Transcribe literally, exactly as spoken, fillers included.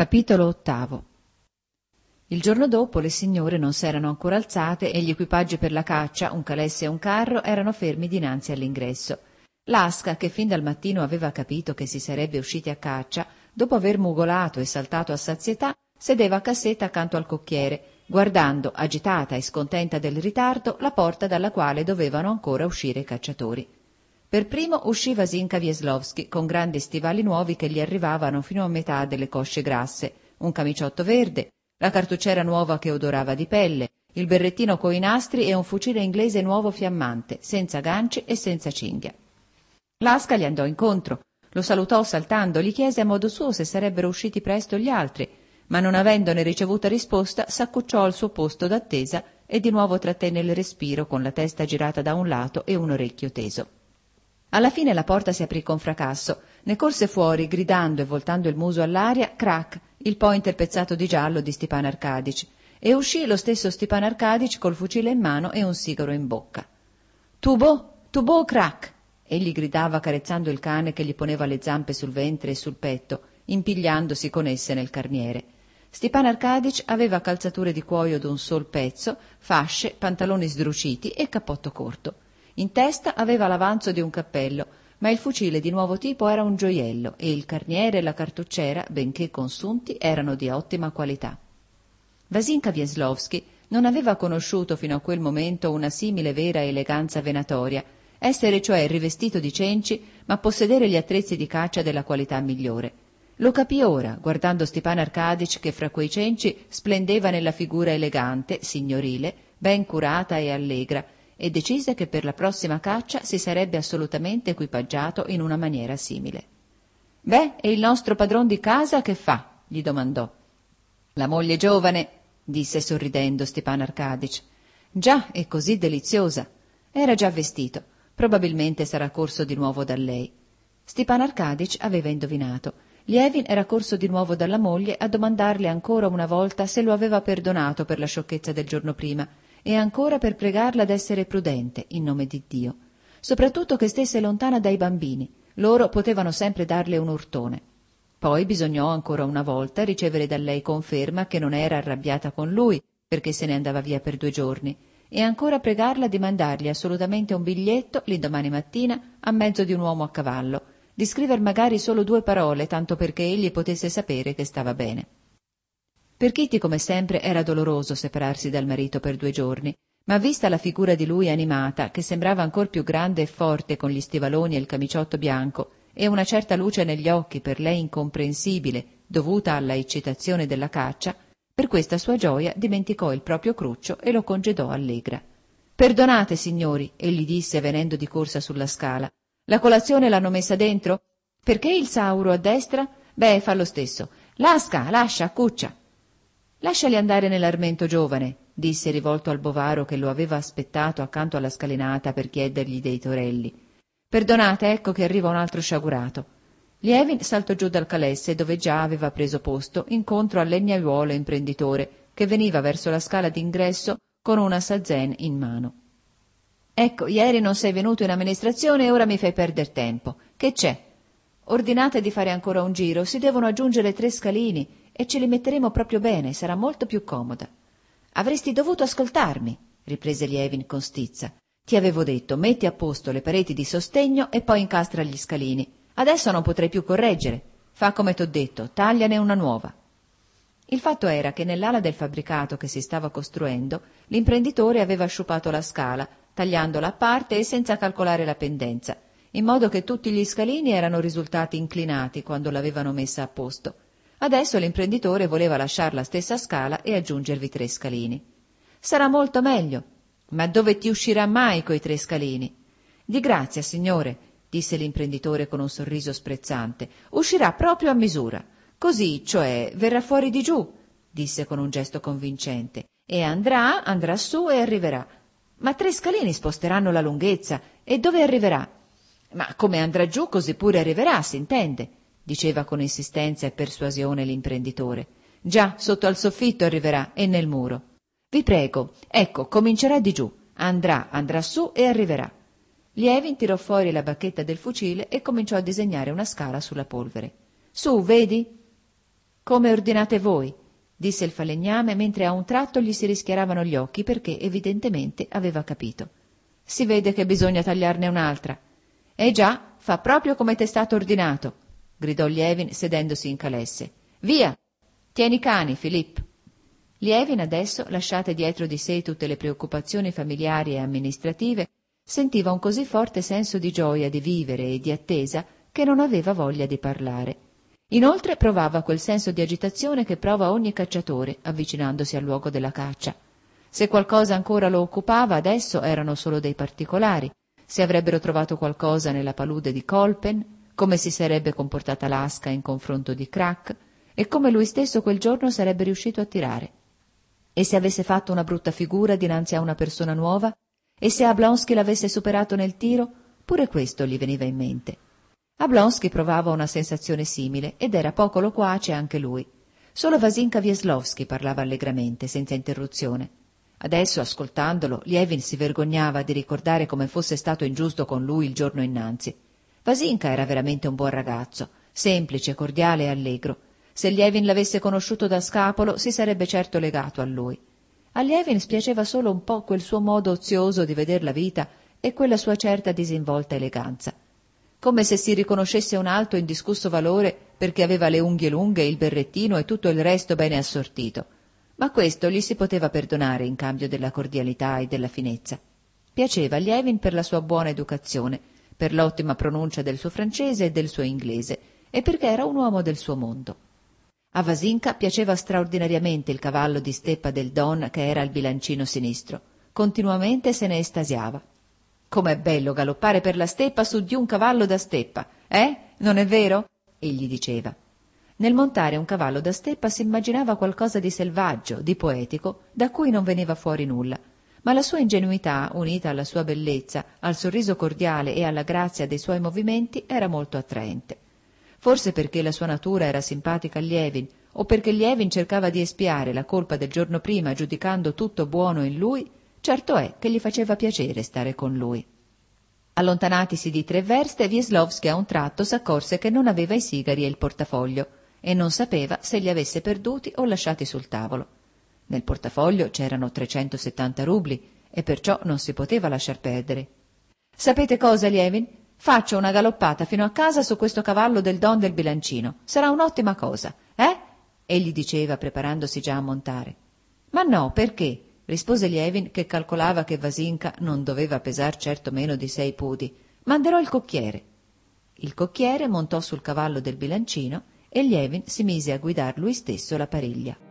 Capitolo ottavo. Il giorno dopo le signore non s'erano ancora alzate e gli equipaggi per la caccia, un calesse e un carro, erano fermi dinanzi all'ingresso. Lasca, che fin dal mattino aveva capito che si sarebbe usciti a caccia, dopo aver mugolato e saltato a sazietà, sedeva a cassetta accanto al cocchiere, guardando, agitata e scontenta del ritardo, la porta dalla quale dovevano ancora uscire i cacciatori. Per primo uscì Vasinka Wieslowski, con grandi stivali nuovi che gli arrivavano fino a metà delle cosce grasse, un camiciotto verde, la cartucciera nuova che odorava di pelle, il berrettino coi nastri e un fucile inglese nuovo fiammante, senza ganci e senza cinghia. Lasca gli andò incontro, lo salutò saltando, gli chiese a modo suo se sarebbero usciti presto gli altri, ma non avendone ricevuta risposta s'accucciò al suo posto d'attesa e di nuovo trattenne il respiro con la testa girata da un lato e un orecchio teso. Alla fine la porta si aprì con fracasso, ne corse fuori, gridando e voltando il muso all'aria, crac, il pointer pezzato di giallo di Stepan Arcadic, e uscì lo stesso Stepan Arcadic col fucile in mano e un sigaro in bocca. «Tubo, tubo, crac!» egli gridava carezzando il cane che gli poneva le zampe sul ventre e sul petto, impigliandosi con esse nel carniere. Stepan Arcadic aveva calzature di cuoio d'un sol pezzo, fasce, pantaloni sdruciti e cappotto corto. In testa aveva l'avanzo di un cappello, ma il fucile di nuovo tipo era un gioiello e il carniere e la cartucciera, benché consunti, erano di ottima qualità. Vasinka Wieslowski non aveva conosciuto fino a quel momento una simile vera eleganza venatoria, essere cioè rivestito di cenci, ma possedere gli attrezzi di caccia della qualità migliore. Lo capì ora, guardando Stepan Arcadic che fra quei cenci splendeva nella figura elegante, signorile, ben curata e allegra, e decise che per la prossima caccia si sarebbe assolutamente equipaggiato in una maniera simile. «Beh, e il nostro padron di casa che fa?» gli domandò. «La moglie giovane», disse sorridendo Stepan Arcadic. «Già, è così deliziosa. Era già vestito. Probabilmente sarà corso di nuovo da lei». Stepan Arcadic aveva indovinato. Lievin era corso di nuovo dalla moglie a domandarle ancora una volta se lo aveva perdonato per la sciocchezza del giorno prima, e ancora per pregarla d'essere prudente, in nome di Dio. Soprattutto che stesse lontana dai bambini, loro potevano sempre darle un urtone. Poi bisognò ancora una volta ricevere da lei conferma che non era arrabbiata con lui, perché se ne andava via per due giorni, e ancora pregarla di mandargli assolutamente un biglietto, l'indomani mattina, a mezzo di un uomo a cavallo, di scriver magari solo due parole, tanto perché egli potesse sapere che stava bene. Per Kitty, come sempre, era doloroso separarsi dal marito per due giorni, ma vista la figura di lui animata, che sembrava ancor più grande e forte con gli stivaloni e il camiciotto bianco, e una certa luce negli occhi per lei incomprensibile, dovuta alla eccitazione della caccia, per questa sua gioia dimenticò il proprio cruccio e lo congedò allegra. «Perdonate, signori», egli disse venendo di corsa sulla scala. «La colazione l'hanno messa dentro? Perché il Sauro a destra? Beh, fa lo stesso. Lasca, lascia, accuccia». «Lasciali andare nell'armento giovane», disse rivolto al bovaro che lo aveva aspettato accanto alla scalinata per chiedergli dei torelli. «Perdonate, ecco che arriva un altro sciagurato». Lievin saltò giù dal calesse dove già aveva preso posto incontro al legnaiuolo imprenditore che veniva verso la scala d'ingresso con una sazen in mano. «Ecco, ieri non sei venuto in amministrazione e ora mi fai perder tempo. Che c'è?» «Ordinate di fare ancora un giro, si devono aggiungere tre scalini e ce li metteremo proprio bene, sarà molto più comoda». «Avresti dovuto ascoltarmi», riprese Lievin con stizza. «Ti avevo detto, metti a posto le pareti di sostegno e poi incastra gli scalini. Adesso non potrei più correggere. Fa come t'ho detto, tagliane una nuova». Il fatto era che nell'ala del fabbricato che si stava costruendo l'imprenditore aveva sciupato la scala, tagliandola a parte e senza calcolare la pendenza, in modo che tutti gli scalini erano risultati inclinati quando l'avevano messa a posto. Adesso l'imprenditore voleva lasciar la stessa scala e aggiungervi tre scalini. «Sarà molto meglio». «Ma dove ti uscirà mai coi tre scalini?» «Di grazia, signore», disse l'imprenditore con un sorriso sprezzante. «Uscirà proprio a misura. Così, cioè, verrà fuori di giù», disse con un gesto convincente. «E andrà, andrà su e arriverà. Ma tre scalini sposteranno la lunghezza. E dove arriverà?» «Ma come andrà giù, così pure arriverà, s'intende», diceva con insistenza e persuasione l'imprenditore. «Già, sotto al soffitto arriverà e nel muro. Vi prego, ecco, comincerà di giù. Andrà, andrà su e arriverà». Lievin tirò fuori la bacchetta del fucile e cominciò a disegnare una scala sulla polvere. «Su, vedi?» «Come ordinate voi», disse il falegname, mentre a un tratto gli si rischiaravano gli occhi perché evidentemente aveva capito. «Si vede che bisogna tagliarne un'altra». «Eh già, fa proprio come t'è stato ordinato», gridò Lievin sedendosi in calesse. «Via! Tieni i cani, Filippo». Lievin adesso, lasciate dietro di sé tutte le preoccupazioni familiari e amministrative, sentiva un così forte senso di gioia di vivere e di attesa che non aveva voglia di parlare. Inoltre provava quel senso di agitazione che prova ogni cacciatore avvicinandosi al luogo della caccia. Se qualcosa ancora lo occupava adesso erano solo dei particolari, se avrebbero trovato qualcosa nella palude di Kolpen, come si sarebbe comportata Laska in confronto di Krak e come lui stesso quel giorno sarebbe riuscito a tirare. E se avesse fatto una brutta figura dinanzi a una persona nuova? E se Oblonsky l'avesse superato nel tiro? Pure questo gli veniva in mente. Oblonsky provava una sensazione simile ed era poco loquace anche lui. Solo Vasinka Wieslowski parlava allegramente, senza interruzione. Adesso, ascoltandolo, Lievin si vergognava di ricordare come fosse stato ingiusto con lui il giorno innanzi. Vasinka era veramente un buon ragazzo, semplice, cordiale e allegro. Se Lievin l'avesse conosciuto da scapolo si sarebbe certo legato a lui. A Lievin spiaceva solo un po' quel suo modo ozioso di veder la vita e quella sua certa disinvolta eleganza. Come se si riconoscesse un alto indiscusso valore perché aveva le unghie lunghe, il berrettino e tutto il resto bene assortito. Ma questo gli si poteva perdonare in cambio della cordialità e della finezza. Piaceva a Lievin per la sua buona educazione, per l'ottima pronuncia del suo francese e del suo inglese, e perché era un uomo del suo mondo. A Vasinka piaceva straordinariamente il cavallo di steppa del Don che era al bilancino sinistro. Continuamente se ne estasiava. «Com'è bello galoppare per la steppa su di un cavallo da steppa, eh? Non è vero?» egli diceva. Nel montare un cavallo da steppa si immaginava qualcosa di selvaggio, di poetico, da cui non veniva fuori nulla. Ma la sua ingenuità, unita alla sua bellezza, al sorriso cordiale e alla grazia dei suoi movimenti, era molto attraente. Forse perché la sua natura era simpatica a Lievin, o perché Lievin cercava di espiare la colpa del giorno prima giudicando tutto buono in lui, certo è che gli faceva piacere stare con lui. Allontanatisi di tre verste, Wieslowski a un tratto s'accorse che non aveva i sigari e il portafoglio e non sapeva se li avesse perduti o lasciati sul tavolo. Nel portafoglio c'erano trecentosettanta rubli e perciò non si poteva lasciar perdere. «Sapete cosa, Lievin? Faccio una galoppata fino a casa su questo cavallo del Don del bilancino. Sarà un'ottima cosa, eh?» egli diceva preparandosi già a montare. «Ma no, perché?» rispose Lievin, che calcolava che Vasinka non doveva pesar certo meno di sei pudi. «Manderò il cocchiere». Il cocchiere montò sul cavallo del bilancino e Lievin si mise a guidar lui stesso la pariglia.